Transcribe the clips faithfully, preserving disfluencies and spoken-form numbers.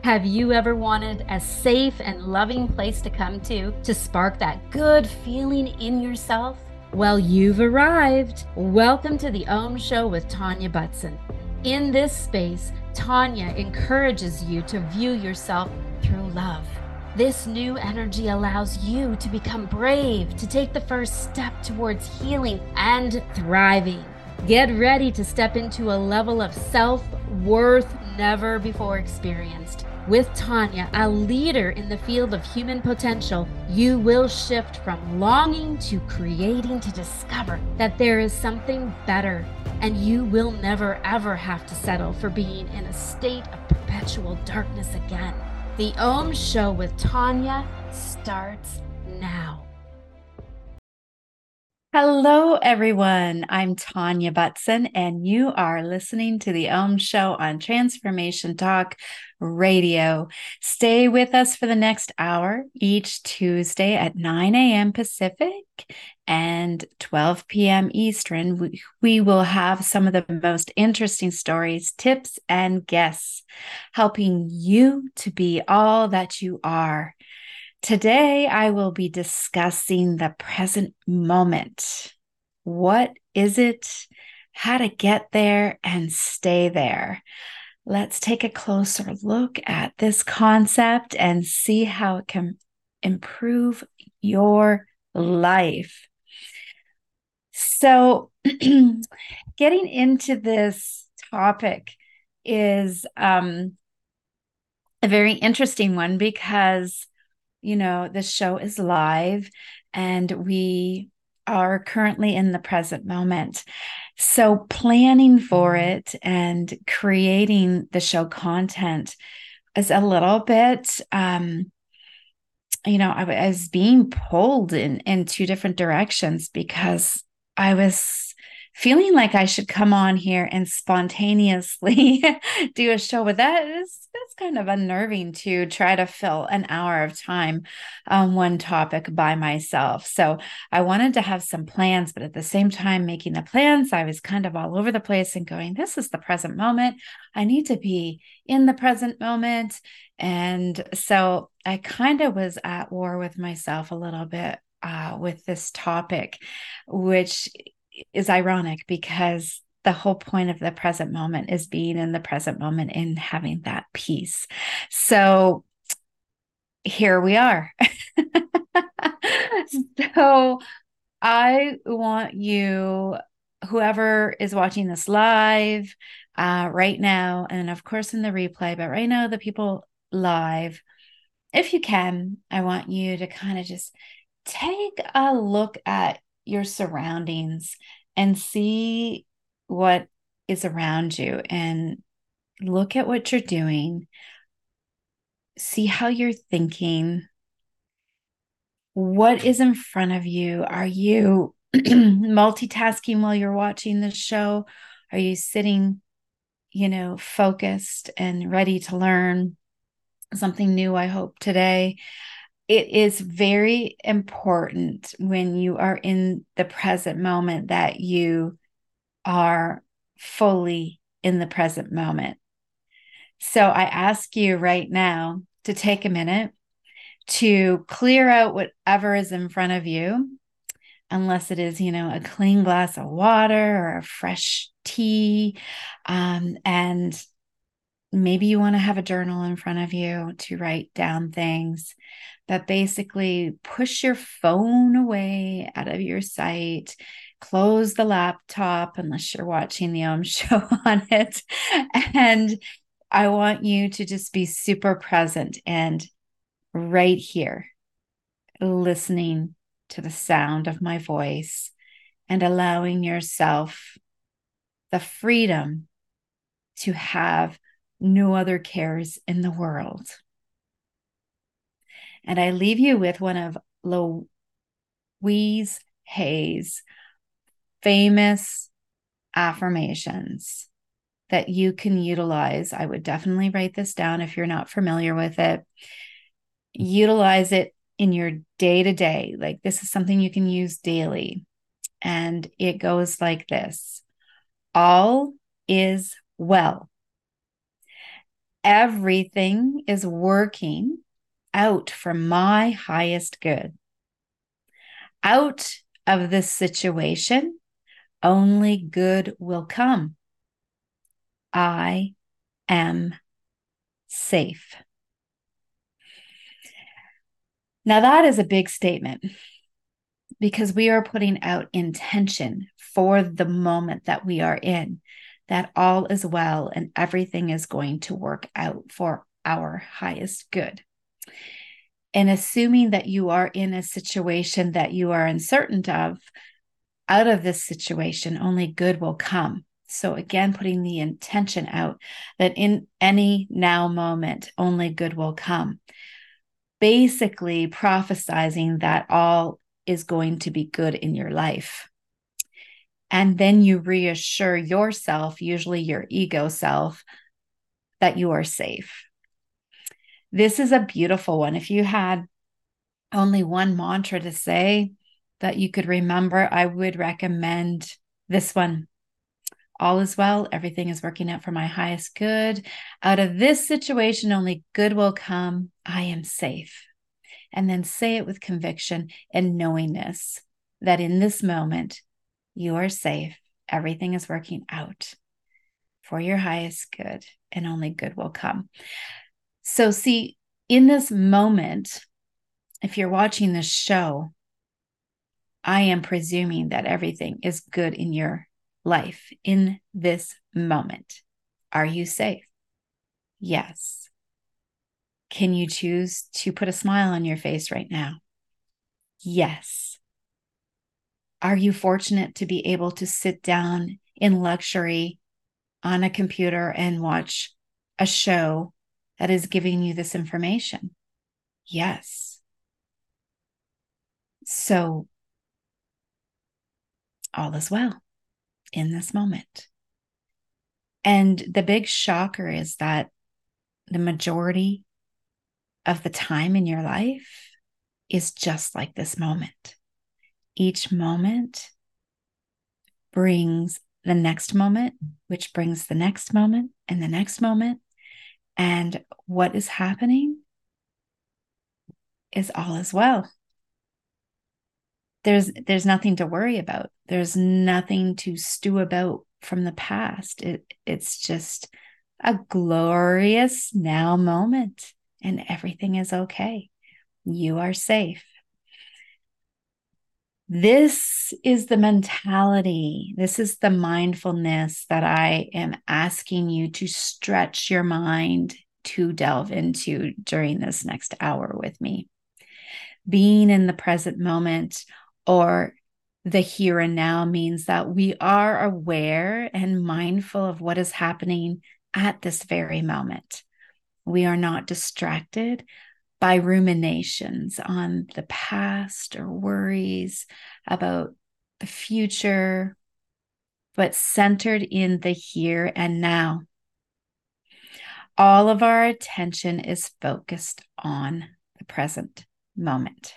Have you ever wanted a safe and loving place to come to to spark that good feeling in yourself? Well, you've arrived. Welcome to the Om Show with Tanya Butson. In this space, Tanya encourages you to view yourself through love. This new energy allows you to become brave, to take the first step towards healing and thriving. Get ready to step into a level of self worth never before experienced. With Tanya, a leader in the field of human potential, you will shift from longing to creating to discover that there is something better, and you will never ever have to settle for being in a state of perpetual darkness again. The Om Show with Tanya starts now. Hello, everyone. I'm Tanya Butson, and you are listening to the Om Show on Transformation Talk Radio. Stay with us for the next hour each Tuesday at nine a.m. Pacific and twelve p.m. Eastern. We, we will have some of the most interesting stories, tips, and guests helping you to be all that you are. Today, I will be discussing the present moment. What is it? How to get there and stay there. Let's take a closer look at this concept and see how it can improve your life. So, getting into this topic is um, a very interesting one because you know, this show is live and we are currently in the present moment. So, planning for it and creating the show content is a little bit, um, you know, I, I was being pulled in, in two different directions because I was feeling like I should come on here and spontaneously do a show, but that is that's kind of unnerving to try to fill an hour of time on one topic by myself. So I wanted to have some plans, but at the same time making the plans, I was kind of all over the place and going, this is the present moment. I need to be in the present moment. And so I kind of was at war with myself a little bit uh, with this topic, which is ironic because the whole point of the present moment is being in the present moment and having that peace. So here we are. So I want you, whoever is watching this live uh, right now, and of course in the replay, but right now, the people live, if you can, I want you to kind of just take a look at your surroundings and see what is around you and look at what you're doing. See how you're thinking. What is in front of you? Are you multitasking while you're watching this show? Are you sitting, you know, focused and ready to learn something new? I hope today. It is very important when you are in the present moment that you are fully in the present moment. So I ask you right now to take a minute to clear out whatever is in front of you, unless it is, you know, a clean glass of water or a fresh tea. Um, and maybe you want to have a journal in front of you to write down things, but basically push your phone away out of your sight, close the laptop unless you're watching the Om Show on it. And I want you to just be super present and right here, listening to the sound of my voice and allowing yourself the freedom to have no other cares in the world. And I leave you with one of Louise Hay's famous affirmations that you can utilize. I would definitely write this down if you're not familiar with it. Utilize it in your day to day. Like this is something you can use daily. And it goes like this: all is well. Everything is working out for my highest good. Out of this situation, only good will come. I am safe. Now, that is a big statement because we are putting out intention for the moment that we are in, that all is well and everything is going to work out for our highest good. And assuming that you are in a situation that you are uncertain of, out of this situation, only good will come. So again, putting the intention out that in any now moment, only good will come. Basically prophesizing that all is going to be good in your life. And then you reassure yourself, usually your ego self, that you are safe. This is a beautiful one. If you had only one mantra to say that you could remember, I would recommend this one. All is well. Everything is working out for my highest good. Out of this situation, only good will come. I am safe. And then say it with conviction and knowingness that in this moment, you are safe. Everything is working out for your highest good, and only good will come. So see, in this moment, if you're watching this show, I am presuming that everything is good in your life in this moment. Are you safe? Yes. Can you choose to put a smile on your face right now? Yes. Are you fortunate to be able to sit down in luxury on a computer and watch a show that is giving you this information? Yes. So all is well in this moment. And the big shocker is that the majority of the time in your life is just like this moment. Each moment brings the next moment, which brings the next moment and the next moment. And what is happening is all is well. There's, there's nothing to worry about. There's nothing to stew about from the past. It, it's just a glorious now moment, and everything is okay. You are safe. This is the mentality. This is the mindfulness that I am asking you to stretch your mind to delve into during this next hour with me. Being in the present moment or the here and now means that we are aware and mindful of what is happening at this very moment. We are not distracted by ruminations on the past or worries about the future, but centered in the here and now. All of our attention is focused on the present moment.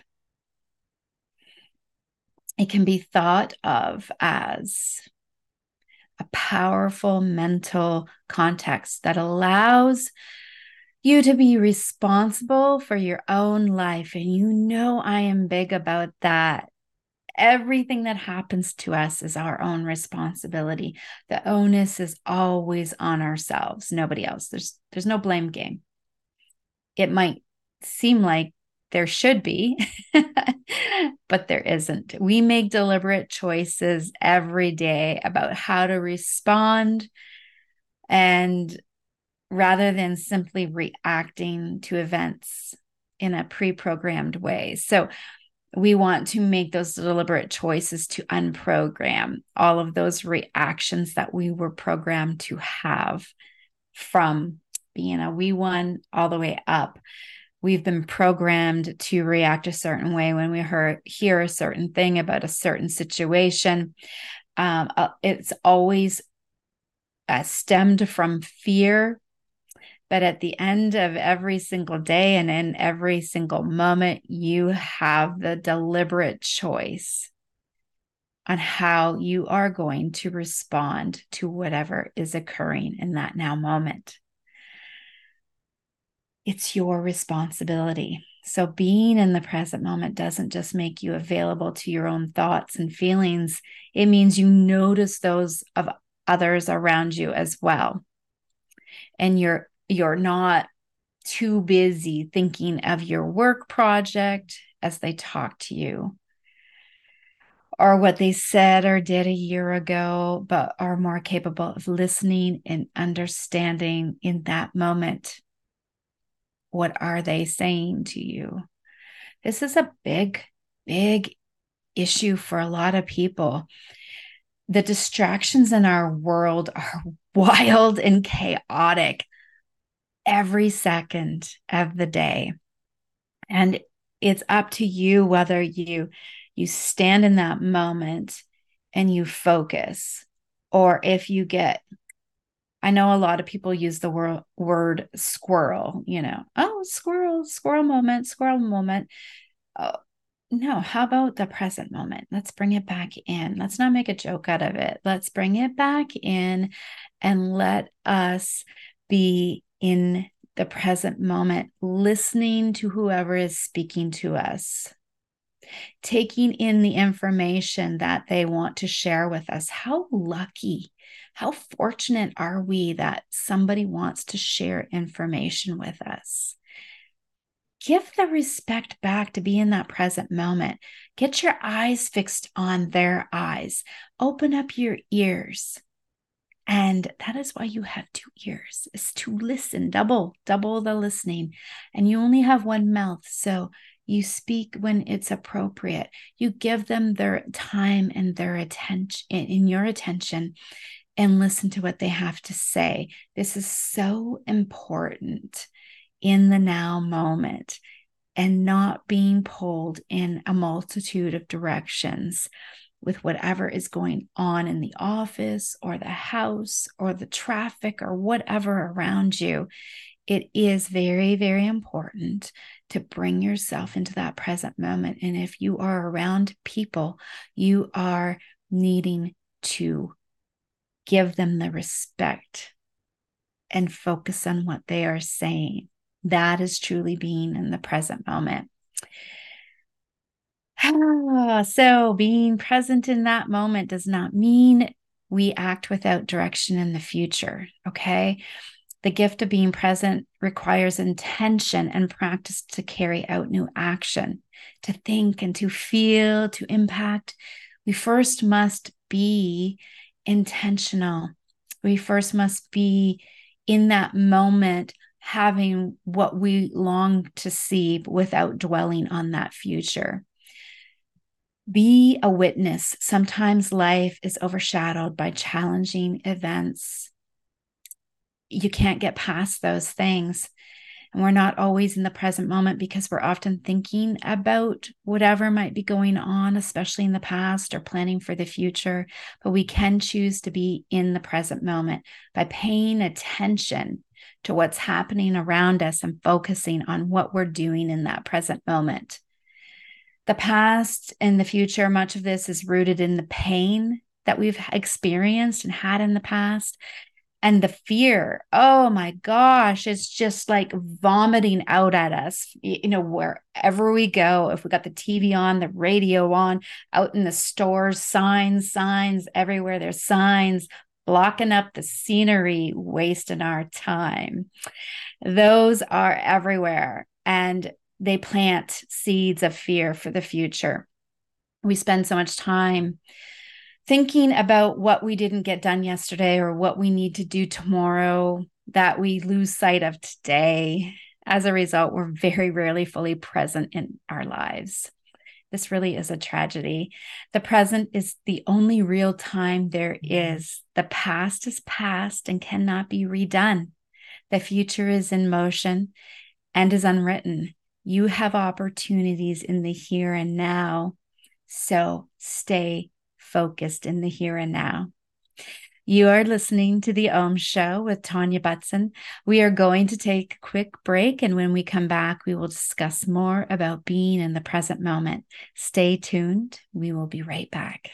It can be thought of as a powerful mental context that allows you to be responsible for your own life. And you know, I am big about that. Everything that happens to us is our own responsibility. The onus is always on ourselves, nobody else. There's, there's no blame game. It might seem like there should be, but there isn't. We make deliberate choices every day about how to respond, and rather than simply reacting to events in a pre-programmed way. So we want to make those deliberate choices to unprogram all of those reactions that we were programmed to have from being a wee one all the way up. We've been programmed to react a certain way when we hear, hear a certain thing about a certain situation. Um, uh, it's always uh, stemmed from fear. But at the end of every single day and in every single moment, you have the deliberate choice on how you are going to respond to whatever is occurring in that now moment. It's your responsibility. So being in the present moment doesn't just make you available to your own thoughts and feelings. It means you notice those of others around you as well. And you're you're not too busy thinking of your work project as they talk to you, or what they said or did a year ago, but are more capable of listening and understanding in that moment. What are they saying to you? This is a big, big issue for a lot of people. The distractions in our world are wild and chaotic every second of the day. And it's up to you whether you you stand in that moment and you focus, or if you get, I know a lot of people use the word, word squirrel, you know, oh, squirrel, squirrel moment, squirrel moment. Oh, no, how about the present moment? Let's bring it back in. Let's not make a joke out of it. Let's bring it back in and let us be in the present moment, listening to whoever is speaking to us, taking in the information that they want to share with us. How lucky, how fortunate are we that somebody wants to share information with us? Give the respect back to be in that present moment. Get your eyes fixed on their eyes. Open up your ears. And that is why you have two ears, is to listen, double, double the listening. And you only have one mouth. So you speak when it's appropriate. You give them their time and their attention, in your attention, and listen to what they have to say. This is so important in the now moment, and not being pulled in a multitude of directions with whatever is going on in the office or the house or the traffic or whatever around you. It is very, very important to bring yourself into that present moment. And if you are around people, you are needing to give them the respect and focus on what they are saying. That is truly being in the present moment. So being present in that moment does not mean we act without direction in the future, okay? The gift of being present requires intention and practice to carry out new action, to think and to feel, to impact. We first must be intentional. We first must be in that moment, having what we long to see without dwelling on that future. Be a witness. Sometimes life is overshadowed by challenging events. You can't get past those things. And we're not always in the present moment because we're often thinking about whatever might be going on, especially in the past, or planning for the future. But we can choose to be in the present moment by paying attention to what's happening around us and focusing on what we're doing in that present moment. The past and the future, much of this is rooted in the pain that we've experienced and had in the past. And the fear, oh my gosh, it's just like vomiting out at us, you know, wherever we go. If we got the T V on, the radio on, out in the stores, signs, signs everywhere. There's signs blocking up the scenery, wasting our time. Those are everywhere. And they plant seeds of fear for the future. We spend so much time thinking about what we didn't get done yesterday or what we need to do tomorrow that we lose sight of today. As a result, we're very rarely fully present in our lives. This really is a tragedy. The present is the only real time there is. The past is past and cannot be redone. The future is in motion and is unwritten. You have opportunities in the here and now, so stay focused in the here and now. You are listening to The Om Show with Tanya Butson. We are going to take a quick break, and when we come back, we will discuss more about being in the present moment. Stay tuned. We will be right back.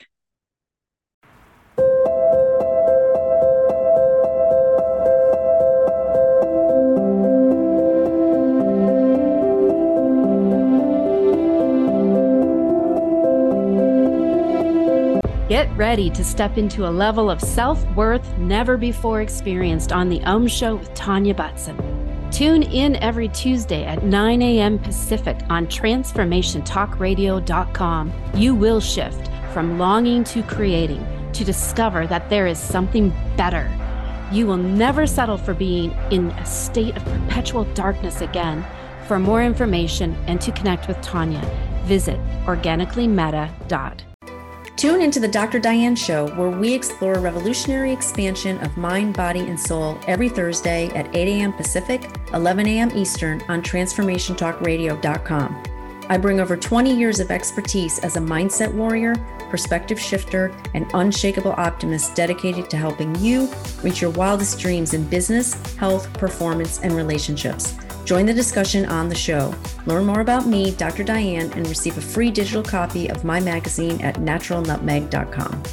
Get ready to step into a level of self-worth never before experienced on The Om Show with Tanya Butson. Tune in every Tuesday at nine a.m. Pacific on transformation talk radio dot com. You will shift from longing to creating to discover that there is something better. You will never settle for being in a state of perpetual darkness again. For more information and to connect with Tanya, visit organically meta dot com. Tune into the Doctor Diane Show, where we explore revolutionary expansion of mind, body, and soul every Thursday at eight a.m. Pacific, eleven a.m. Eastern on transformation talk radio dot com. I bring over twenty years of expertise as a mindset warrior, perspective shifter, and unshakable optimist dedicated to helping you reach your wildest dreams in business, health, performance, and relationships. Join the discussion on the show. Learn more about me, Doctor Diane, and receive a free digital copy of my magazine at natural nutmeg dot com.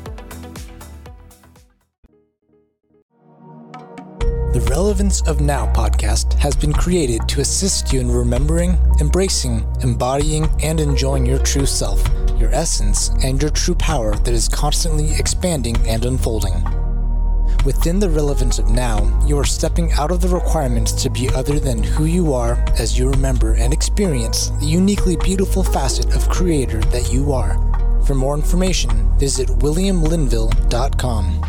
The Relevance of Now podcast has been created to assist you in remembering, embracing, embodying, and enjoying your true self, your essence, and your true power that is constantly expanding and unfolding. Within the relevance of now, you are stepping out of the requirements to be other than who you are as you remember and experience the uniquely beautiful facet of creator that you are. For more information, visit william linville dot com.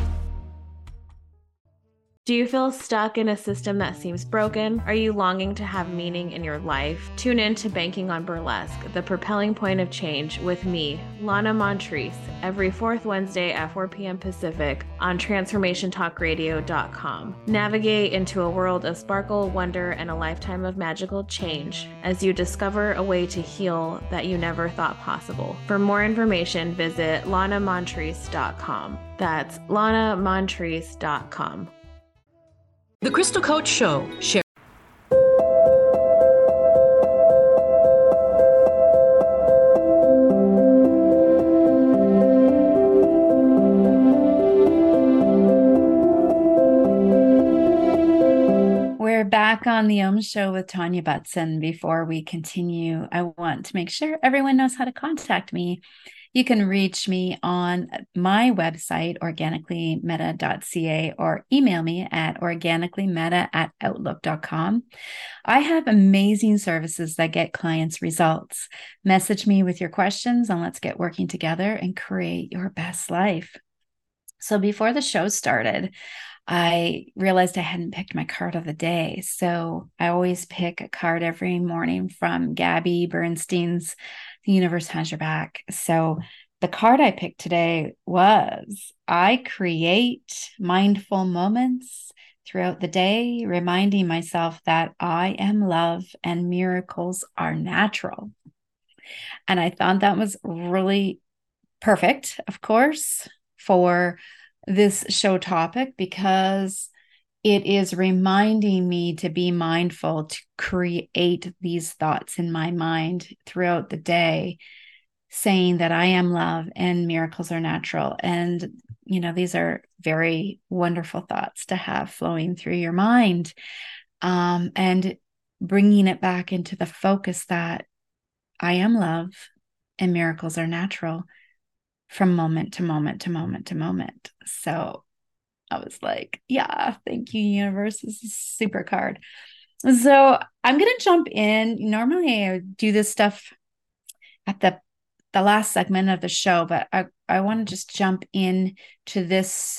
Do you feel stuck in a system that seems broken? Are you longing to have meaning in your life? Tune in to Banking on Burlesque, the propelling point of change with me, Lana Montrese, every fourth Wednesday at four p.m. Pacific on transformation talk radio dot com. Navigate into a world of sparkle, wonder, and a lifetime of magical change as you discover a way to heal that you never thought possible. For more information, visit lana montrese dot com. That's lana montrese dot com. The Crystal Coach Show. Share. We're back on the Om Show with Tanya Butson. Before we continue, I want to make sure everyone knows how to contact me. You can reach me on my website, organically meta dot c a, or email me at organically meta at outlook dot com. I have amazing services that get clients results. Message me with your questions and let's get working together and create your best life. So before the show started, I realized I hadn't picked my card of the day. So I always pick a card every morning from Gabby Bernstein's The Universe Has Your Back. So the card I picked today was, I create mindful moments throughout the day, reminding myself that I am love and miracles are natural. And I thought that was really perfect, of course, for this show topic, because it is reminding me to be mindful, to create these thoughts in my mind throughout the day, saying that I am love and miracles are natural. And, you know, these are very wonderful thoughts to have flowing through your mind, um, and bringing it back into the focus that I am love and miracles are natural from moment to moment to moment to moment. So I was like, yeah, thank you, universe. This is a super card. So I'm going to jump in. Normally I do this stuff at the, the last segment of the show, but I, I want to just jump in to this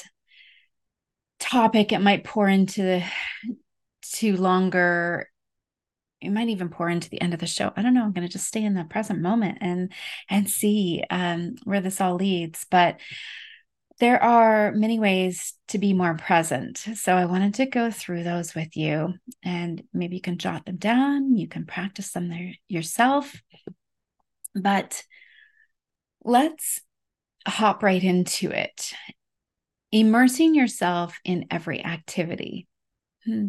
topic. It might pour into the to longer. It might even pour into the end of the show. I don't know. I'm going to just stay in the present moment and, and see um, where this all leads. But there are many ways to be more present. So I wanted to go through those with you, and maybe you can jot them down. You can practice them there yourself. But let's hop right into it. Immersing yourself in every activity. Hmm.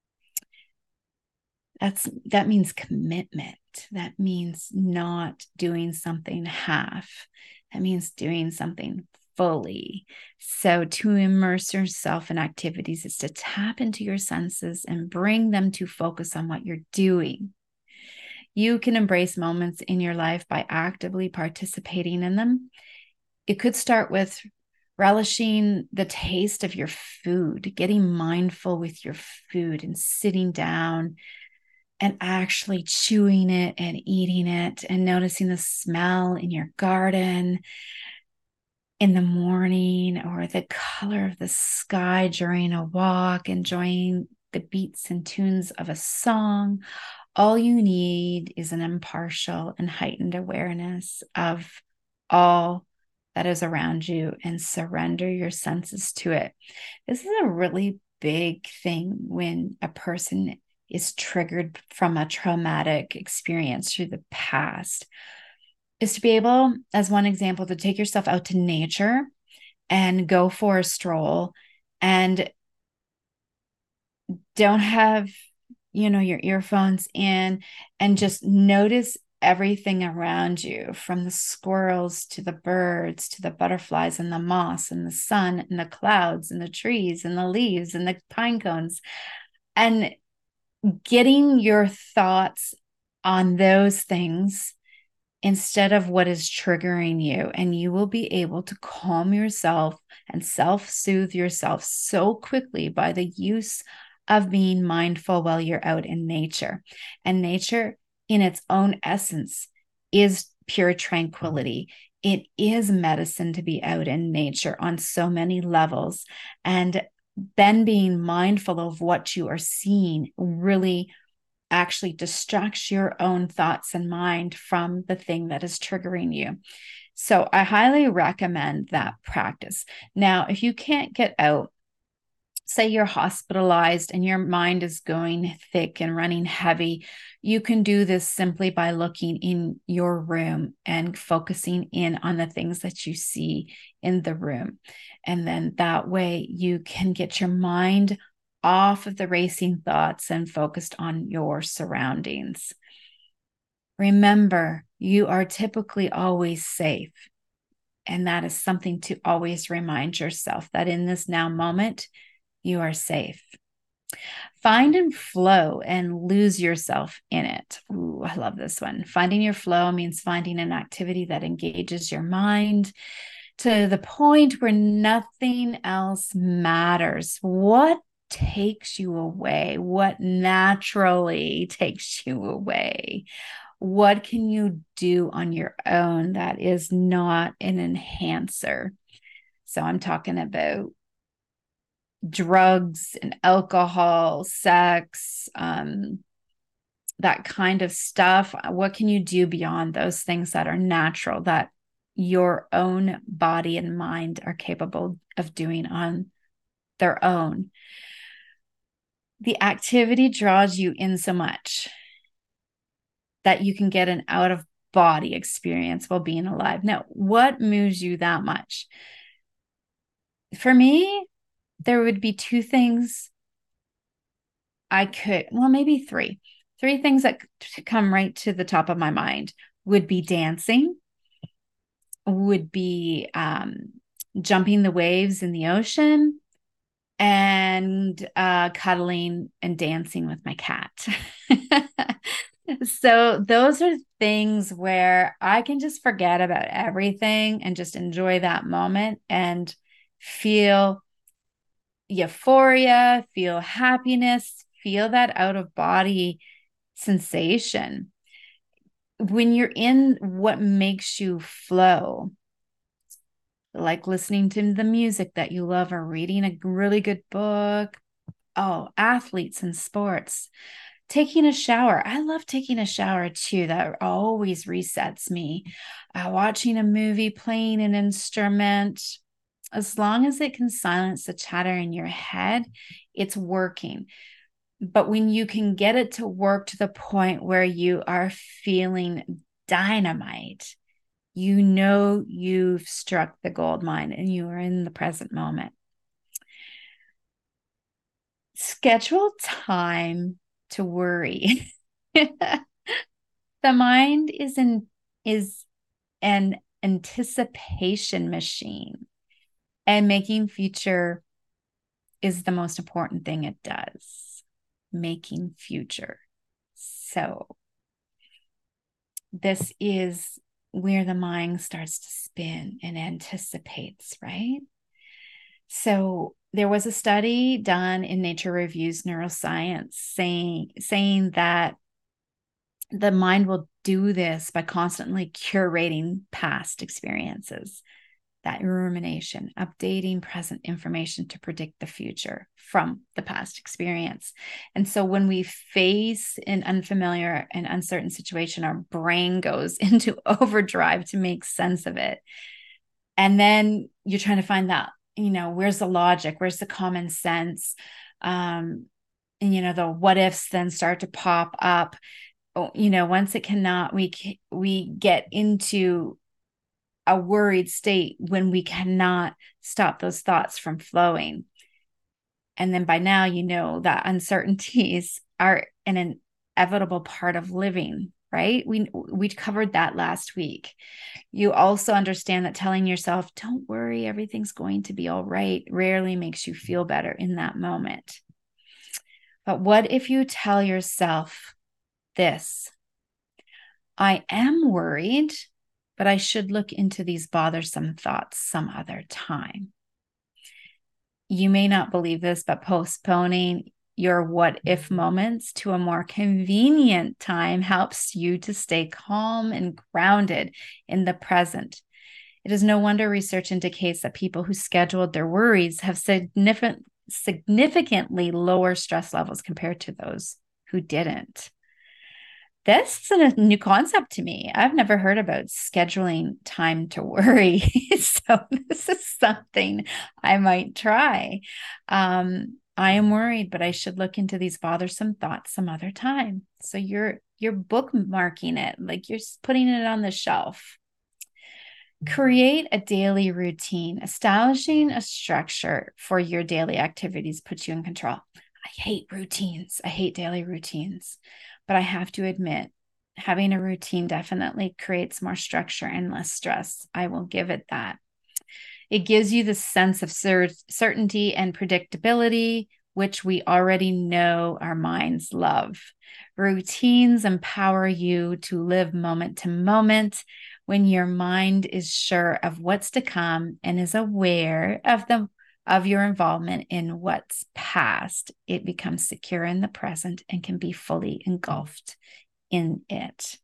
That's, that means commitment. That means not doing something half. That means doing something fully. So to immerse yourself in activities is to tap into your senses and bring them to focus on what you're doing. You can embrace moments in your life by actively participating in them. It could start with relishing the taste of your food, getting mindful with your food and sitting down and actually chewing it and eating it and noticing the smell in your garden in the morning, or the color of the sky during a walk, enjoying the beats and tunes of a song. All you need is an impartial and heightened awareness of all that is around you, and surrender your senses to it. This is a really big thing when a person is triggered from a traumatic experience through the past, is to be able, as one example, to take yourself out to nature and go for a stroll, and don't have, you know, your earphones in, and just notice everything around you, from the squirrels to the birds to the butterflies and the moss and the sun and the clouds and the trees and the leaves and the pine cones, and getting your thoughts on those things instead of what is triggering you. And you will be able to calm yourself and self-soothe yourself so quickly by the use of being mindful while you're out in nature. And nature, in its own essence, is pure tranquility. It is medicine to be out in nature on so many levels. And then being mindful of what you are seeing really actually distracts your own thoughts and mind from the thing that is triggering you. So I highly recommend that practice. Now, if you can't get out, say you're hospitalized and your mind is going thick and running heavy, you can do this simply by looking in your room and focusing in on the things that you see in the room. And then that way you can get your mind off of the racing thoughts and focused on your surroundings. Remember, you are typically always safe. And that is something to always remind yourself, that in this now moment, you are safe. Find and flow and lose yourself in it. Ooh, I love this one. Finding your flow means finding an activity that engages your mind to the point where nothing else matters. What takes you away? What naturally takes you away? What can you do on your own that is not an enhancer? So I'm talking about drugs and alcohol, sex, um, that kind of stuff. What can you do beyond those things that are natural, that your own body and mind are capable of doing on their own? The activity draws you in so much that you can get an out of body experience while being alive. Now, what moves you that much? For me, there would be two things I could, well, maybe three. Three things that come right to the top of my mind would be dancing, would be um, jumping the waves in the ocean, and uh, cuddling and dancing with my cat. So those are things where I can just forget about everything and just enjoy that moment and feel euphoria, feel happiness, feel that out of body sensation. When you're in what makes you flow, like listening to the music that you love or reading a really good book. Oh, athletes and sports. Taking a shower. I love taking a shower too. That always resets me. Uh, watching a movie, playing an instrument. As long as it can silence the chatter in your head, it's working. But when you can get it to work to the point where you are feeling dynamite, you know you've struck the gold mine and you are in the present moment. Schedule time to worry. The mind is in is an anticipation machine, and making future is the most important thing it does. Making future. So this is where the mind starts to spin and anticipates, right? So there was a study done in Nature Reviews Neuroscience saying, saying that the mind will do this by constantly curating past experiences, that rumination, updating present information to predict the future from the past experience. And so when we face an unfamiliar and uncertain situation, our brain goes into overdrive to make sense of it. And then you're trying to find that, you know, where's the logic? Where's the common sense? Um, and, you know, the what ifs then start to pop up. Oh, you know, once it cannot, we, we get into a worried state when we cannot stop those thoughts from flowing. And then by now, you know that uncertainties are an inevitable part of living, right? We, we covered that last week. You also understand that telling yourself, don't worry, everything's going to be all right, rarely makes you feel better in that moment. But what if you tell yourself this? I am worried, but I should look into these bothersome thoughts some other time. You may not believe this, but postponing your what if moments to a more convenient time helps you to stay calm and grounded in the present. It is no wonder research indicates that people who scheduled their worries have significant, significantly lower stress levels compared to those who didn't. This is a new concept to me. I've never heard about scheduling time to worry. So this is something I might try. Um, I am worried, but I should look into these bothersome thoughts some other time. So you're you're bookmarking it, like you're putting it on the shelf. Create a daily routine. Establishing a structure for your daily activities puts you in control. I hate routines. I hate daily routines. But I have to admit, having a routine definitely creates more structure and less stress. I will give it that. It gives you the sense of cer- certainty and predictability, which we already know our minds love. Routines empower you to live moment to moment when your mind is sure of what's to come and is aware of the of your involvement in what's past. It becomes secure in the present and can be fully engulfed in it.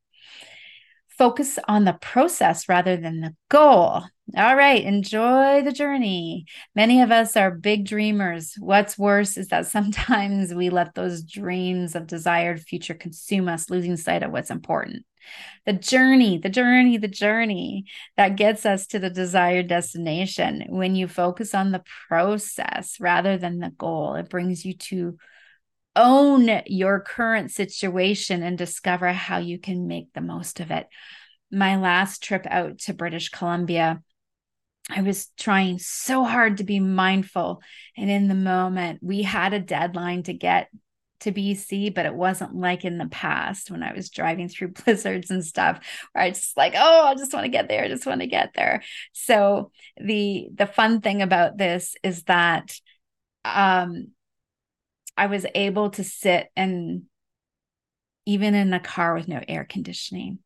Focus on the process rather than the goal. All right, enjoy the journey. Many of us are big dreamers. What's worse is that sometimes we let those dreams of desired future consume us, losing sight of what's important. The journey, the journey, the journey that gets us to the desired destination. When you focus on the process rather than the goal, it brings you to own your current situation and discover how you can make the most of it. My last trip out to British Columbia, I was trying so hard to be mindful. And in the moment, we had a deadline to get to B C, but it wasn't like in the past when I was driving through blizzards and stuff, where I just like, oh, I just want to get there. I just want to get there. So the, the fun thing about this is that um, I was able to sit and even in a car with no air conditioning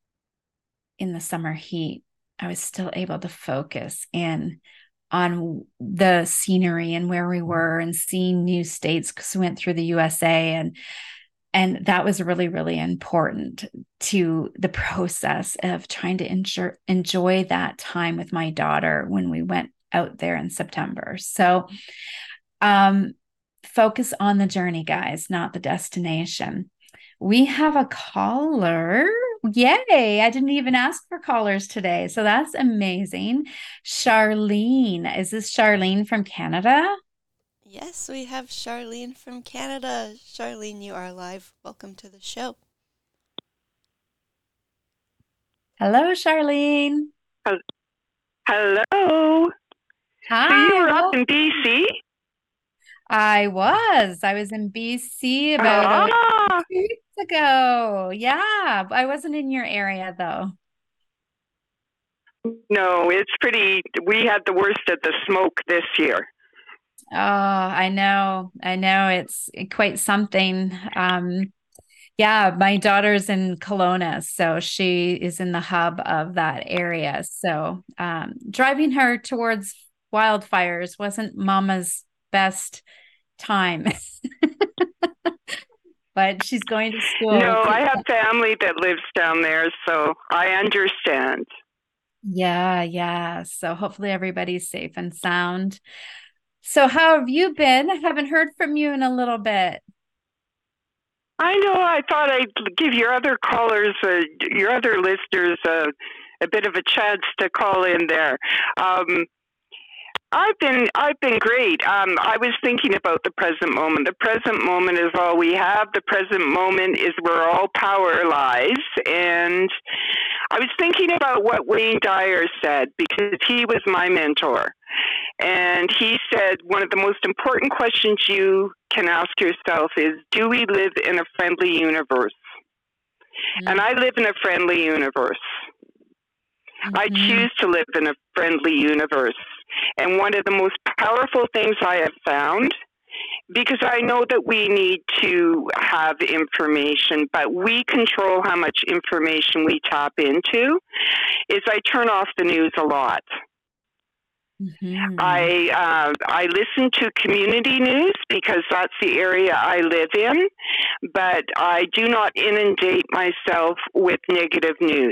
in the summer heat, I was still able to focus in on the scenery and where we were and seeing new states because we went through the U S A. And, and that was really, really important to the process of trying to ensure, enjoy that time with my daughter when we went out there in September. So um, focus on the journey, guys, not the destination. We have a caller. Yay. I didn't even ask for callers today. So that's amazing. Charlene. Is this Charlene from Canada? Yes, we have Charlene from Canada. Charlene, you are live. Welcome to the show. Hello, Charlene. Hello. Hi. So you were up in B C? I was. I was in B C about ah. two weeks ago. Yeah, I wasn't in your area though. No, it's pretty. We had the worst of the smoke this year. Oh, I know. I know. It's quite something. Um, Yeah, my daughter's in Kelowna, so she is in the hub of that area. So um, driving her towards wildfires wasn't Mama's best time, but she's going to school. No, It's I have family that lives down there, so I understand. Yeah, yeah. So hopefully everybody's safe and sound. So how have you been? I haven't heard from you in a little bit. I know. I thought I'd give your other callers, uh, your other listeners, uh, a bit of a chance to call in there. Um, I've been I've been great. Um, I was thinking about the present moment. The present moment is all we have. The present moment is where all power lies. And I was thinking about what Wayne Dyer said because he was my mentor. And he said one of the most important questions you can ask yourself is, do we live in a friendly universe? Mm-hmm. And I live in a friendly universe. Mm-hmm. I choose to live in a friendly universe. And one of the most powerful things I have found, because I know that we need to have information, but we control how much information we tap into, is I turn off the news a lot. Mm-hmm. I uh, I listen to community news because that's the area I live in, but I do not inundate myself with negative news.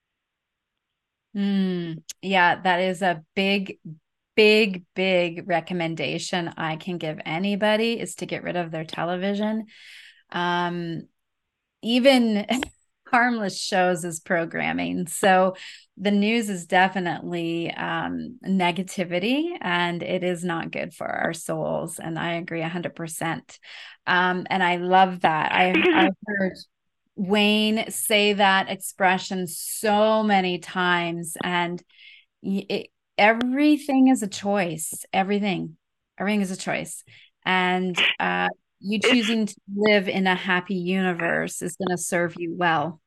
Mm, yeah, that is a big, big, big recommendation I can give anybody is to get rid of their television. Um, even harmless shows as programming. So the news is definitely um, negativity, and it is not good for our souls. And I agree one hundred percent. Um, and I love that. I, I heard Wayne say that expression so many times, and it, everything is a choice. Everything, everything is a choice. And uh, you choosing to live in a happy universe is going to serve you well.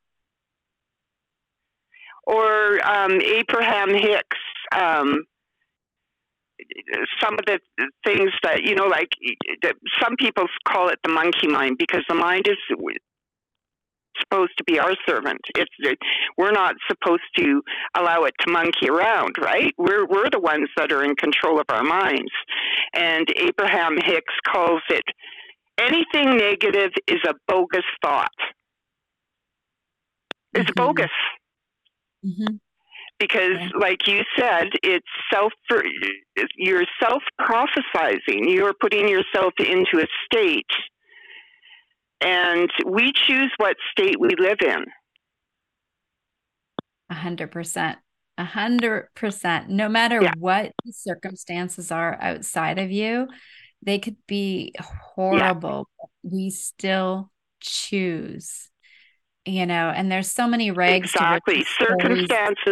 Or um, Abraham Hicks, um, some of the things that, you know, like some people call it the monkey mind, because the mind is supposed to be our servant. It's we're not supposed to allow it to monkey around, right? We're we're the ones that are in control of our minds. And Abraham Hicks calls it, anything negative is a bogus thought. It's mm-hmm. bogus. Mm-hmm. Because, yeah. like you said, it's self. You're self-prophesizing. You're putting yourself into a state, and we choose what state we live in. A hundred percent. A hundred percent. No matter yeah. what the circumstances are outside of you, they could be horrible. Yeah. But we still choose. You know, and there's so many rags exactly. to circumstances.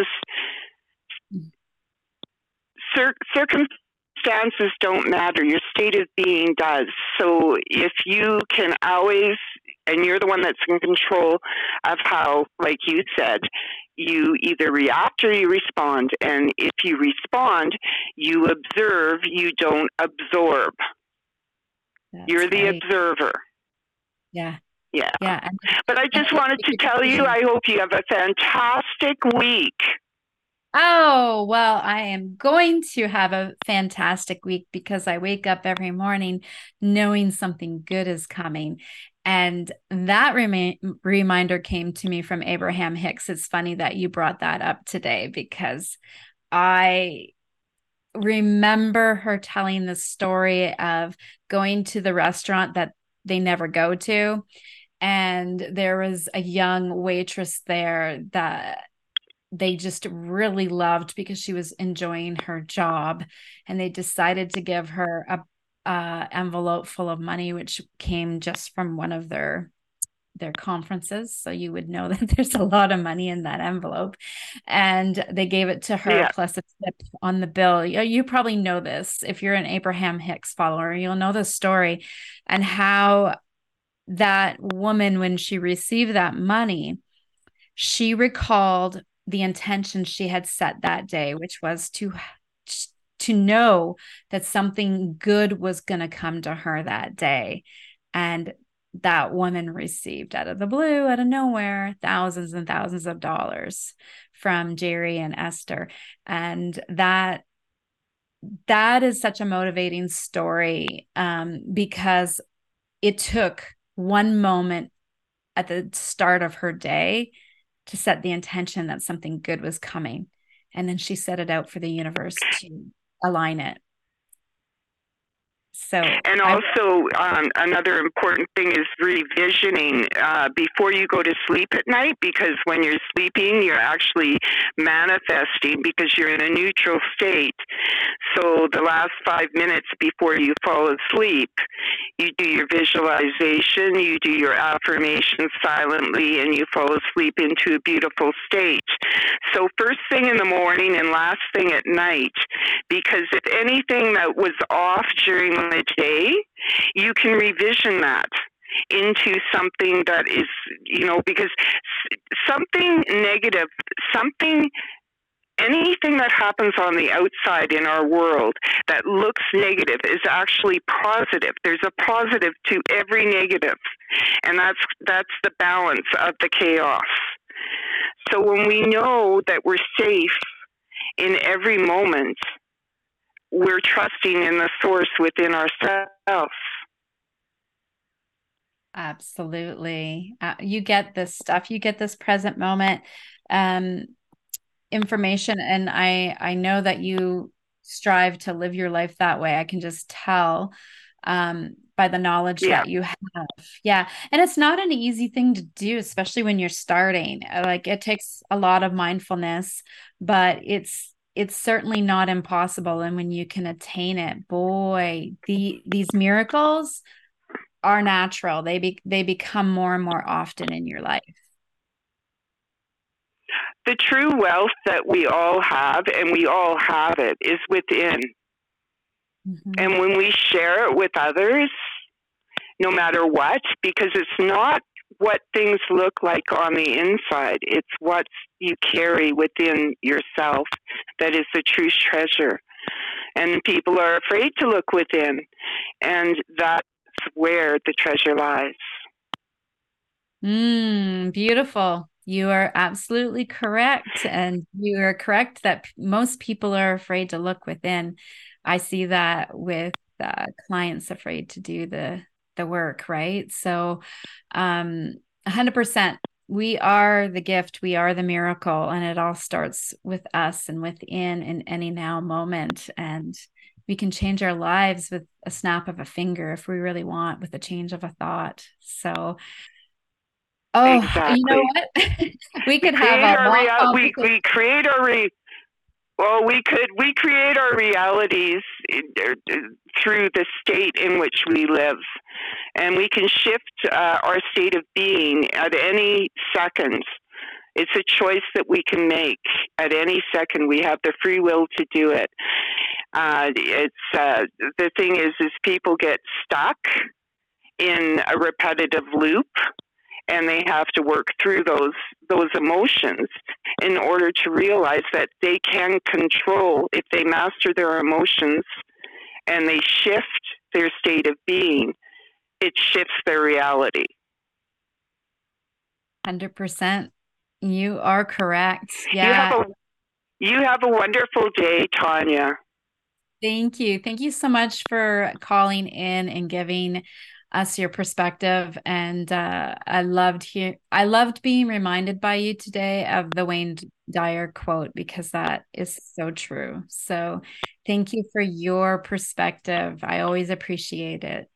Cir- circumstances don't matter. Your state of being does. So if you can always, and you're the one that's in control of how, like you said, you either react or you respond. And if you respond, you observe. You don't absorb. That's you're the right. observer. Yeah. Yeah. Yeah. But I just wanted to tell you, I hope you have a fantastic week. Oh, well, I am going to have a fantastic week because I wake up every morning knowing something good is coming. And that remi- reminder came to me from Abraham Hicks. It's funny that you brought that up today because I remember her telling the story of going to the restaurant that they never go to. And there was a young waitress there that they just really loved because she was enjoying her job. And they decided to give her a uh, envelope full of money, which came just from one of their their conferences. So you would know that there's a lot of money in that envelope. And they gave it to her yeah. plus a tip on the bill. You, you probably know this. If you're an Abraham Hicks follower, you'll know the story and how that woman, when she received that money, she recalled the intention she had set that day, which was to to know that something good was going to come to her that day. And that woman received out of the blue, out of nowhere, thousands and thousands of dollars from Jerry and Esther. And that that is such a motivating story, um, because it took one moment at the start of her day to set the intention that something good was coming. And then she set it out for the universe to align it. So, and also I, um, another important thing is revisioning uh, before you go to sleep at night, because when you're sleeping, you're actually manifesting because you're in a neutral state. So the last five minutes before you fall asleep, you do your visualization, you do your affirmations silently, and you fall asleep into a beautiful state. So first thing in the morning and last thing at night, because if anything that was off during the day, you can revision that into something that is, you know, because something negative, something, anything that happens on the outside in our world that looks negative is actually positive. There's a positive to every negative, and that's that's the balance of the chaos. So when we know that we're safe in every moment, we're trusting in the source within ourselves. Absolutely. Uh, you get this stuff. You get this present moment um, information. And I, I know that you strive to live your life that way. I can just tell um, by the knowledge yeah. that you have. Yeah. And it's not an easy thing to do, especially when you're starting. Like, it takes a lot of mindfulness, but it's, it's certainly not impossible. And when you can attain it, boy, the, these miracles are natural. They be, they become more and more often in your life. The true wealth that we all have, and we all have it, is within. Mm-hmm. And when we share it with others, no matter what, because it's not what things look like on the inside, it's what you carry within yourself that is the true treasure. And people are afraid to look within, and that's where the treasure lies. Mm, beautiful. You are absolutely correct. And you are correct that most people are afraid to look within. I see that with uh, clients afraid to do the, the work, right? So um, one hundred percent, we are the gift, we are the miracle, and it all starts with us and within in any now moment. And we can change our lives with a snap of a finger if we really want, with a change of a thought. So Oh, exactly. You know what? we could we have a rea- we we create our re- well, we could we create our realities through the state in which we live, and we can shift uh, our state of being at any second. It's a choice that we can make at any second. We have the free will to do it. Uh, it's uh, the thing is, is people get stuck in a repetitive loop. And they have to work through those those emotions in order to realize that they can control, if they master their emotions and they shift their state of being, it shifts their reality. one hundred percent. You are correct. Yeah. You have a, you have a wonderful day, Tanya. Thank you. Thank you so much for calling in and giving us your perspective. And uh, I loved here. I loved being reminded by you today of the Wayne Dyer quote, because that is so true. So thank you for your perspective. I always appreciate it.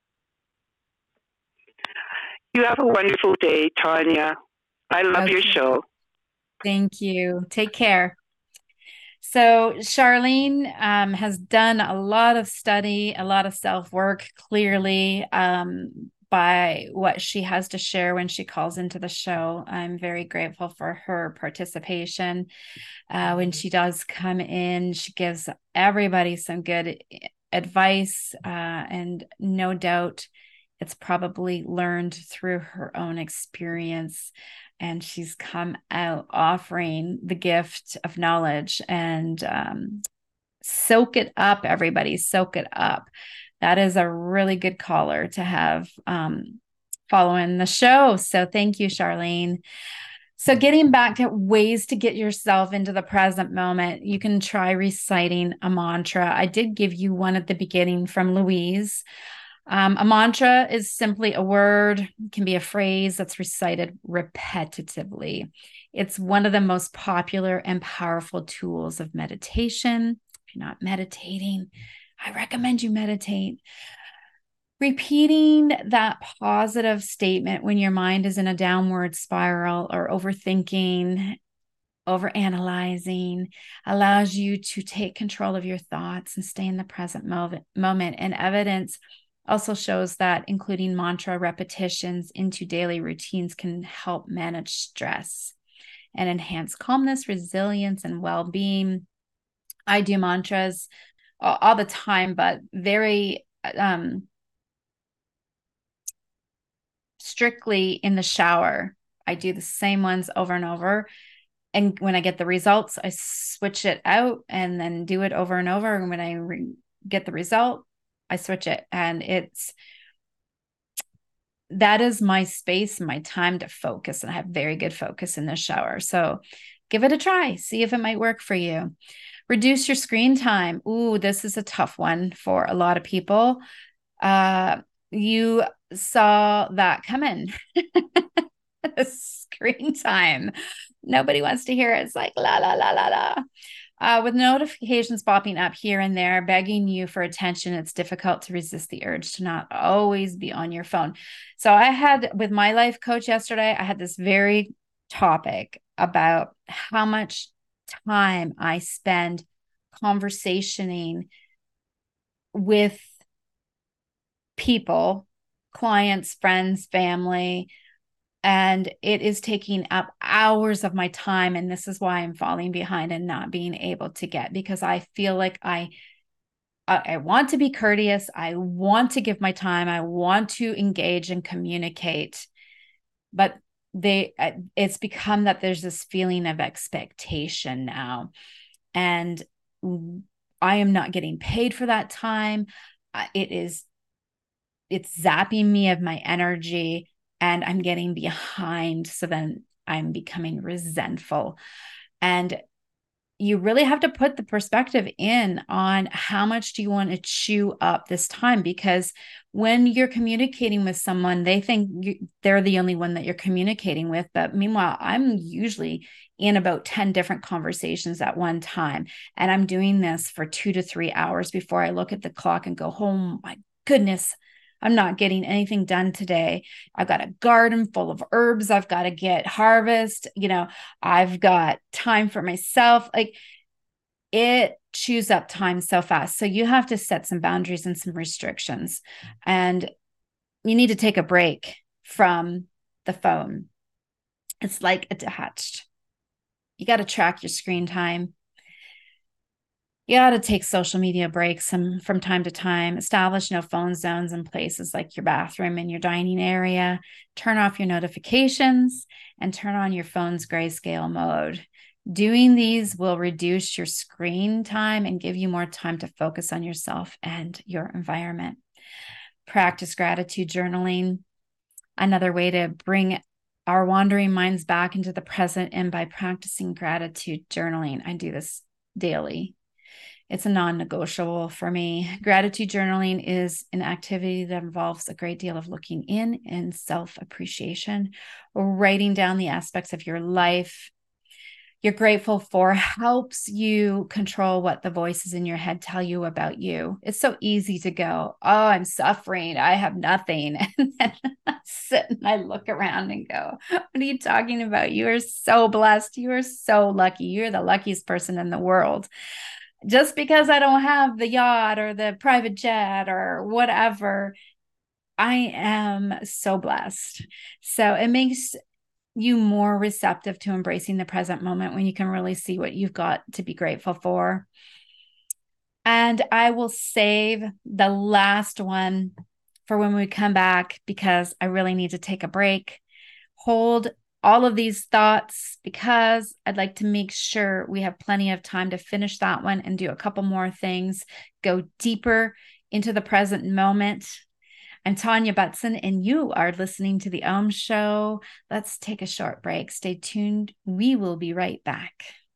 You have a wonderful day, Tanya. I love okay. your show. Thank you. Take care. So Charlene um, has done a lot of study, a lot of self-work, clearly, um, by what she has to share when she calls into the show. I'm very grateful for her participation. Uh, when she does come in, she gives everybody some good advice, uh, and no doubt it's probably learned through her own experience. And she's come out offering the gift of knowledge, and um, soak it up, everybody, soak it up. That is a really good caller to have um, following the show. So thank you, Charlene. So getting back to ways to get yourself into the present moment, you can try reciting a mantra. I did give you one at the beginning from Louise. Um, a mantra is simply a word, it can be a phrase that's recited repetitively. It's one of the most popular and powerful tools of meditation. If you're not meditating, I recommend you meditate. Repeating that positive statement when your mind is in a downward spiral or overthinking, overanalyzing, allows you to take control of your thoughts and stay in the present moment. And evidence also shows that including mantra repetitions into daily routines can help manage stress and enhance calmness, resilience, and well-being. I do mantras all, all the time, but very um, strictly in the shower. I do the same ones over and over. And when I get the results, I switch it out and then do it over and over. And when I re- get the result, I switch it. And it's, that is my space, my time to focus. And I have very good focus in the shower. So give it a try. See if it might work for you. Reduce your screen time. Ooh, this is a tough one for a lot of people. Uh, you saw that coming. Screen time. Nobody wants to hear it. It's like la, la, la, la, la. Uh, with notifications popping up here and there, begging you for attention, it's difficult to resist the urge to not always be on your phone. So I had, with my life coach yesterday, I had this very topic about how much time I spend conversationing with people, clients, friends, family, and it is taking up hours of my time. And this is why I'm falling behind and not being able to get, because I feel like I, I want to be courteous. I want to give my time. I want to engage and communicate, but they, it's become that there's this feeling of expectation now. And I am not getting paid for that time. It is, it's zapping me of my energy. And I'm getting behind. So then I'm becoming resentful. And you really have to put the perspective in on how much do you want to chew up this time? Because when you're communicating with someone, they think you, they're the only one that you're communicating with. But meanwhile, I'm usually in about ten different conversations at one time. And I'm doing this for two to three hours before I look at the clock and go, oh my goodness, I'm not getting anything done today. I've got a garden full of herbs I've got to get harvest. You know, I've got time for myself. Like, it chews up time so fast. So you have to set some boundaries and some restrictions. And you need to take a break from the phone. It's like attached. You got to track your screen time. You got to take social media breaks some, from time to time. Establish no phone zones in places like your bathroom and your dining area. Turn off your notifications and turn on your phone's grayscale mode. Doing these will reduce your screen time and give you more time to focus on yourself and your environment. Practice gratitude journaling. Another way to bring our wandering minds back into the present, and by practicing gratitude journaling. I do this daily. It's a non-negotiable for me. Gratitude journaling is an activity that involves a great deal of looking in and self-appreciation, or writing down the aspects of your life you're grateful for. Helps you control what the voices in your head tell you about you. It's so easy to go, oh, I'm suffering, I have nothing. And then I sit and I look around and go, what are you talking about? You are so blessed. You are so lucky. You're the luckiest person in the world. Just because I don't have the yacht or the private jet or whatever, I am so blessed. So it makes you more receptive to embracing the present moment when you can really see what you've got to be grateful for. And I will save the last one for when we come back, because I really need to take a break. Hold all of these thoughts, because I'd like to make sure we have plenty of time to finish that one and do a couple more things, go deeper into the present moment. I'm Tanya Butson, and you are listening to The Om Show. Let's take a short break. Stay tuned. We will be right back.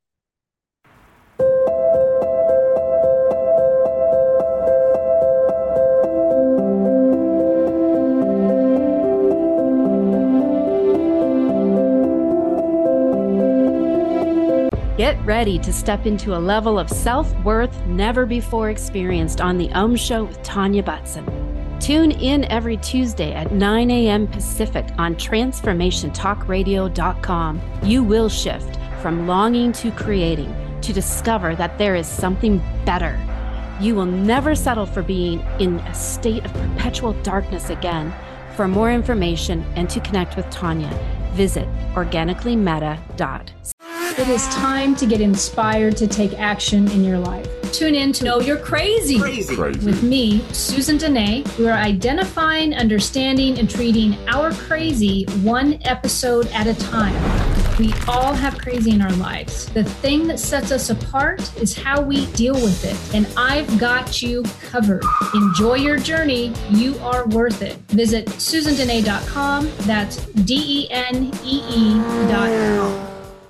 Get ready to step into a level of self-worth never before experienced on The Om Show with Tanya Butson. Tune in every Tuesday at nine a.m. Pacific on transformation talk radio dot com. You will shift from longing to creating to discover that there is something better. You will never settle for being in a state of perpetual darkness again. For more information and to connect with Tanya, visit organically meta dot com. It is time to get inspired to take action in your life. Tune in to Know You're Crazy, Crazy. Crazy. with me, Susan Dene. We are identifying, understanding, and treating our crazy one episode at a time. We all have crazy in our lives. The thing that sets us apart is how we deal with it. And I've got you covered. Enjoy your journey. You are worth it. Visit susan dene dot com. That's D E N E E dot com.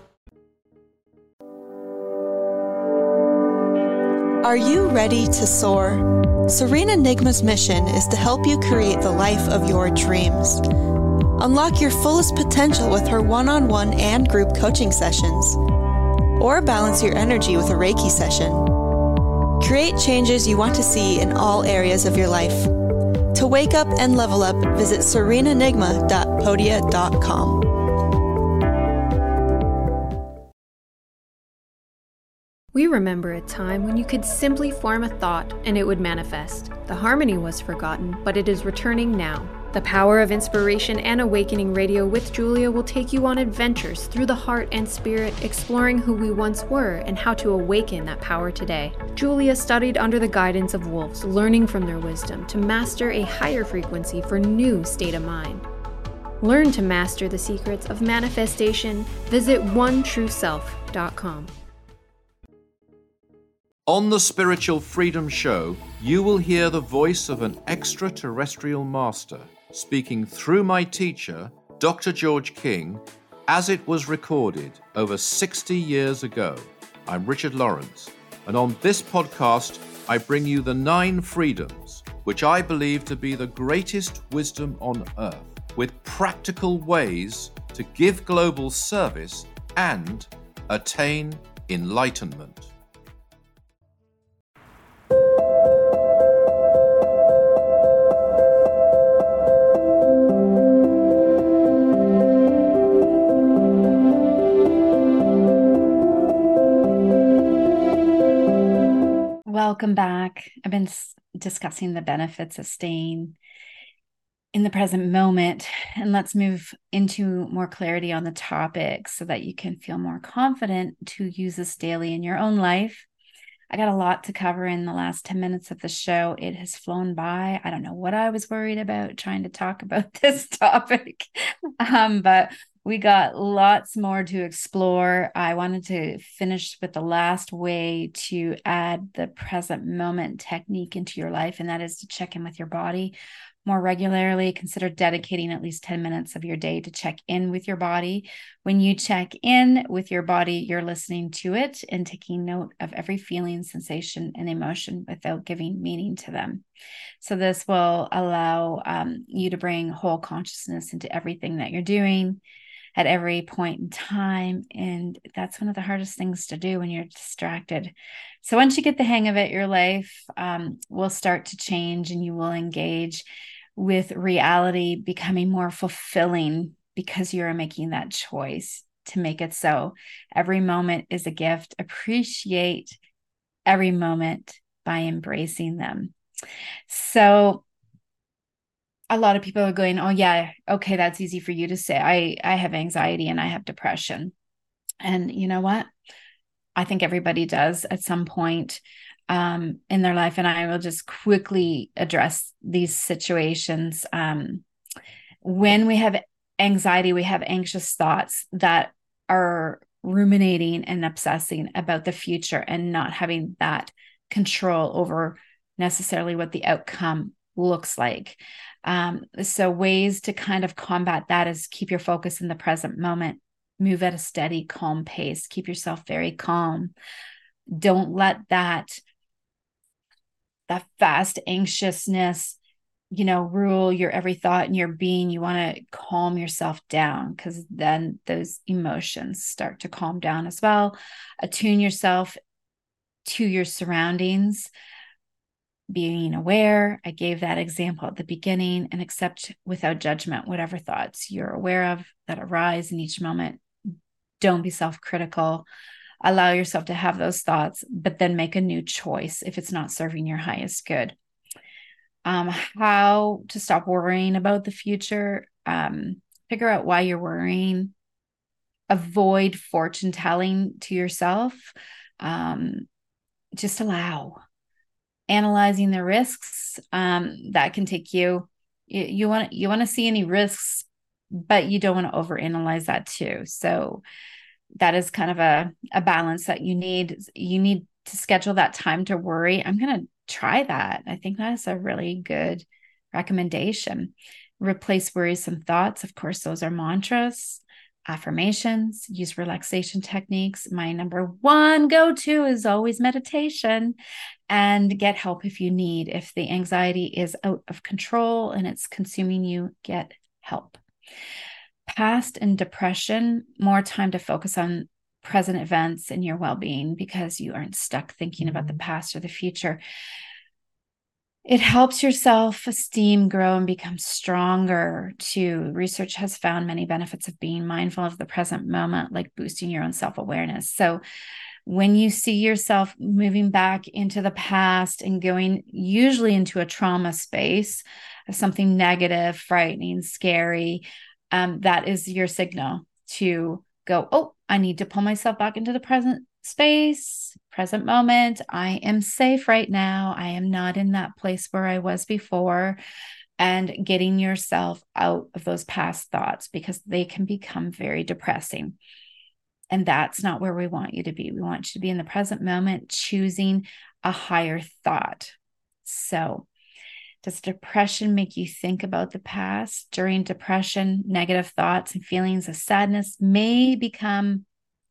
Are you ready to soar? Serene Enigma's mission is to help you create the life of your dreams. Unlock your fullest potential with her one-on-one and group coaching sessions. Or balance your energy with a Reiki session. Create changes you want to see in all areas of your life. To wake up and level up, visit serene enigma dot podia dot com. We remember a time when you could simply form a thought and it would manifest. The harmony was forgotten, but it is returning now. The Power of Inspiration and Awakening Radio with Julia will take you on adventures through the heart and spirit, exploring who we once were and how to awaken that power today. Julia studied under the guidance of wolves, learning from their wisdom to master a higher frequency for new state of mind. Learn to master the secrets of manifestation. Visit one true self dot com. On the Spiritual Freedom Show, you will hear the voice of an extraterrestrial master speaking through my teacher, Doctor George King, as it was recorded over sixty years ago. I'm Richard Lawrence, and on this podcast, I bring you the nine freedoms, which I believe to be the greatest wisdom on earth, with practical ways to give global service and attain enlightenment. Welcome back. I've been s- discussing the benefits of staying in the present moment, and let's move into more clarity on the topic so that you can feel more confident to use this daily in your own life. I got a lot to cover in the last ten minutes of the show. It has flown by. I don't know what I was worried about trying to talk about this topic, um, but we got lots more to explore. I wanted to finish with the last way to add the present moment technique into your life, and that is to check in with your body more regularly. Consider dedicating at least ten minutes of your day to check in with your body. When you check in with your body, you're listening to it and taking note of every feeling, sensation, and emotion without giving meaning to them. So this will allow um, you to bring whole consciousness into everything that you're doing at every point in time. And that's one of the hardest things to do when you're distracted. So once you get the hang of it, your life um, will start to change, and you will engage with reality becoming more fulfilling because you're making that choice to make it so. Every moment is a gift. Appreciate every moment by embracing them. So a lot of people are going, oh yeah, okay, that's easy for you to say. I, I have anxiety and I have depression. And you know what? I think everybody does at some point um, in their life. And I will just quickly address these situations. Um, when we have anxiety, we have anxious thoughts that are ruminating and obsessing about the future and not having that control over necessarily what the outcome looks like. Um, so ways to kind of combat that is keep your focus in the present moment, move at a steady, calm pace, keep yourself very calm. Don't let that, that fast anxiousness, you know, rule your every thought and your being. You want to calm yourself down, because then those emotions start to calm down as well. Attune yourself to your surroundings, being aware. I gave that example at the beginning, and accept without judgment whatever thoughts you're aware of that arise in each moment. Don't be self-critical. Allow yourself to have those thoughts, but then make a new choice if it's not serving your highest good. Um, how to stop worrying about the future. Um, figure out why you're worrying. Avoid fortune telling to yourself. Um, just allow. Analyzing the risks, um, that can take you, you, you want you want to see any risks, but you don't want to overanalyze that too. So that is kind of a, a balance that you need. You need to schedule that time to worry. I'm going to try that. I think that's a really good recommendation. Replace worrisome thoughts. Of course, those are mantras, affirmations, use relaxation techniques. My number one go-to is always meditation, and get help if you need. If the anxiety is out of control and it's consuming you, get help. Past and depression, more time to focus on present events and your well-being, because you aren't stuck thinking about the past or the future. It helps your self-esteem grow and become stronger too. Research has found many benefits of being mindful of the present moment, like boosting your own self-awareness. So when you see yourself moving back into the past and going usually into a trauma space, something negative, frightening, scary, um, that is your signal to go, oh, I need to pull myself back into the present space, present moment. I am safe right now. I am not in that place where I was before. And getting yourself out of those past thoughts, because they can become very depressing. And that's not where we want you to be. We want you to be in the present moment, choosing a higher thought. So, does depression make you think about the past? During depression, negative thoughts and feelings of sadness may become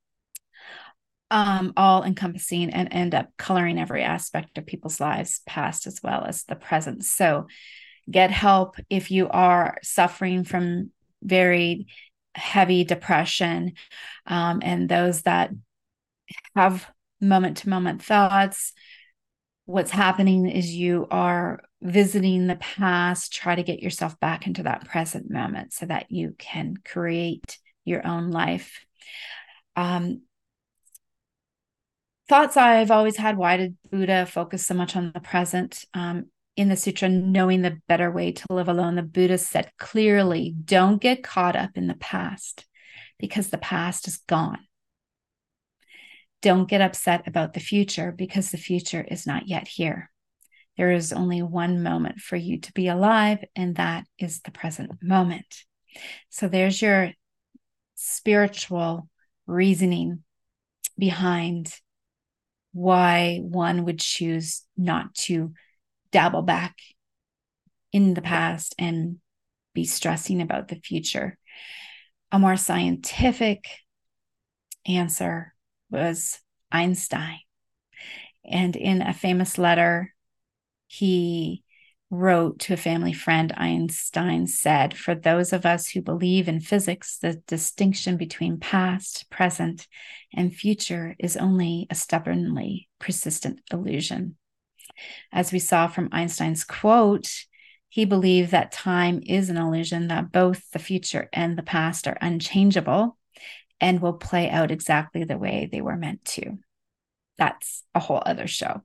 um, all encompassing and end up coloring every aspect of people's lives, past as well as the present. So get help if you are suffering from very heavy depression, um, and those that have moment to moment thoughts. What's happening is you are visiting the past, try to get yourself back into that present moment so that you can create your own life. Um, thoughts I've always had, why did Buddha focus so much on the present? Um, in the sutra, Knowing the Better Way to Live Alone, the Buddha said clearly, don't get caught up in the past, because the past is gone. Don't get upset about the future, because the future is not yet here. There is only one moment for you to be alive, and that is the present moment. So there's your spiritual reasoning behind why one would choose not to dabble back in the past and be stressing about the future. A more scientific answer was Einstein. And in a famous letter he wrote to a family friend, Einstein said, for those of us who believe in physics, the distinction between past, present, and future is only a stubbornly persistent illusion. As we saw from Einstein's quote, he believed that time is an illusion, that both the future and the past are unchangeable and will play out exactly the way they were meant to. That's a whole other show.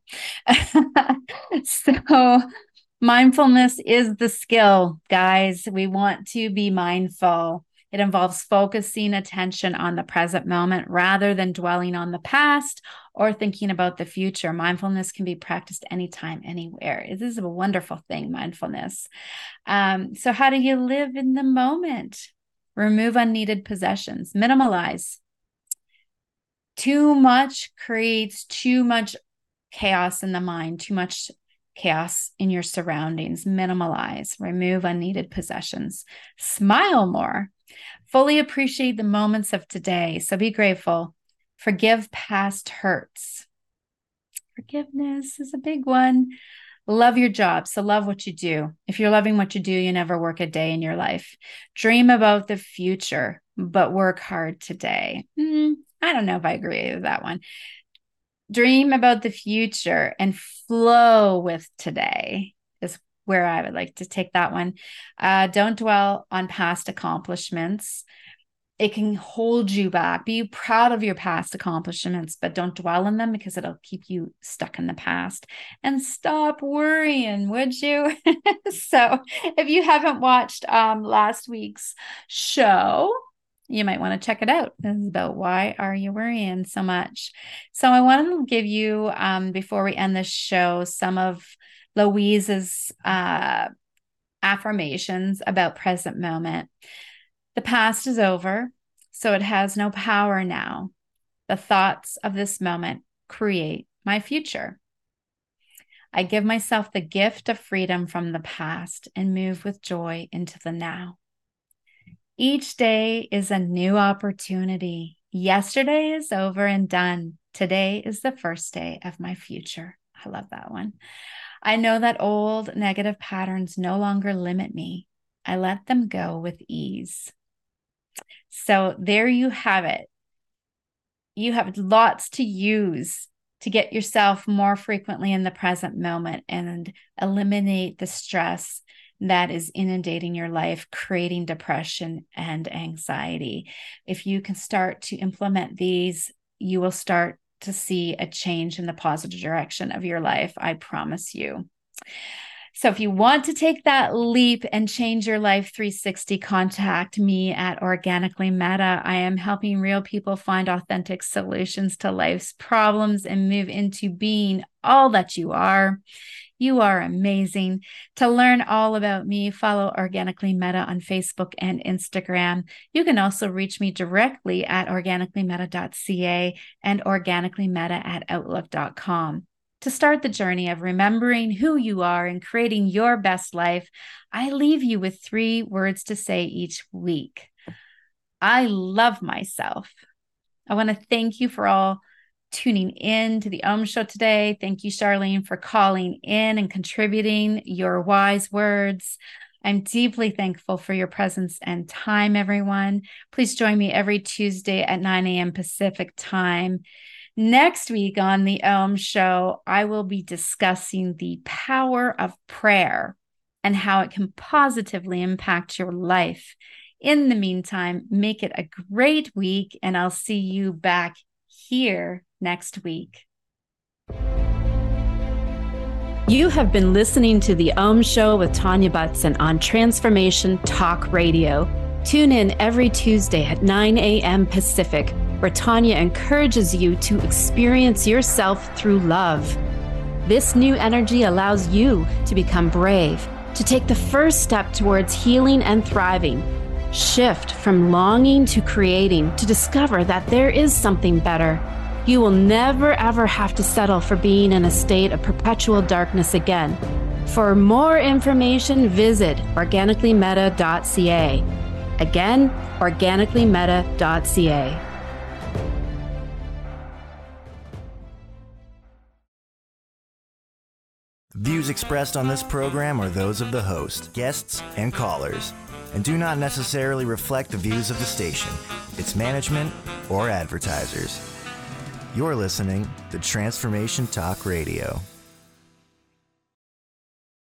So mindfulness is the skill, guys. We want to be mindful. It involves focusing attention on the present moment rather than dwelling on the past or thinking about the future. Mindfulness can be practiced anytime, anywhere. This is a wonderful thing, mindfulness. Um, so how do you live in the moment? Remove unneeded possessions. Minimalize. Too much creates too much chaos in the mind, too much chaos in your surroundings, minimalize, remove unneeded possessions, smile more, fully appreciate the moments of today. So be grateful, forgive past hurts. Forgiveness is a big one. Love your job. So love what you do. If you're loving what you do, you never work a day in your life. Dream about the future, but work hard today. Mm, I don't know if I agree with that one. Dream about the future and flow with today is where I would like to take that one. Uh, don't dwell on past accomplishments. It can hold you back. Be proud of your past accomplishments, but don't dwell on them because it'll keep you stuck in the past. And stop worrying, would you? So if you haven't watched um, last week's show, you might want to check it out. This is about why are you worrying so much? So I want to give you, um, before we end this show, some of Louise's uh, affirmations about present moment. The past is over, so it has no power now. The thoughts of this moment create my future. I give myself the gift of freedom from the past and move with joy into the now. Each day is a new opportunity. Yesterday is over and done. Today is the first day of my future. I love that one. I know that old negative patterns no longer limit me. I let them go with ease. So there you have it. You have lots to use to get yourself more frequently in the present moment and eliminate the stress that is inundating your life, creating depression and anxiety. If you can start to implement these, you will start to see a change in the positive direction of your life. I promise you. So if you want to take that leap and change your life three sixty, contact me at Organically Meta. I am helping real people find authentic solutions to life's problems and move into being all that you are. You are amazing. To learn all about me, follow Organically Meta on Facebook and Instagram. You can also reach me directly at organically meta dot c a and organically meta at outlook dot com. To start the journey of remembering who you are and creating your best life, I leave you with three words to say each week. I love myself. I want to thank you for all tuning in to the Om Show today. Thank you, Charlene, for calling in and contributing your wise words. I'm deeply thankful for your presence and time, everyone. Please join me every Tuesday at nine a.m. Pacific time. Next week on the Om Show, I will be discussing the power of prayer and how it can positively impact your life. In the meantime, make it a great week, and I'll see you back here next week. You have been listening to the Om Show with Tanya Butson on Transformation Talk Radio. Tune in every Tuesday at nine a.m. Pacific, where Tanya encourages you to experience yourself through love. This new energy allows you to become brave, to take the first step towards healing and thriving. Shift from longing to creating, to discover that there is something better. You will never ever have to settle for being in a state of perpetual darkness again. For more information, visit organically meta dot c a. Again, organically meta dot c a. Views expressed on this program are those of the host, guests, and callers, and do not necessarily reflect the views of the station, its management, or advertisers. You're listening to Transformation Talk Radio.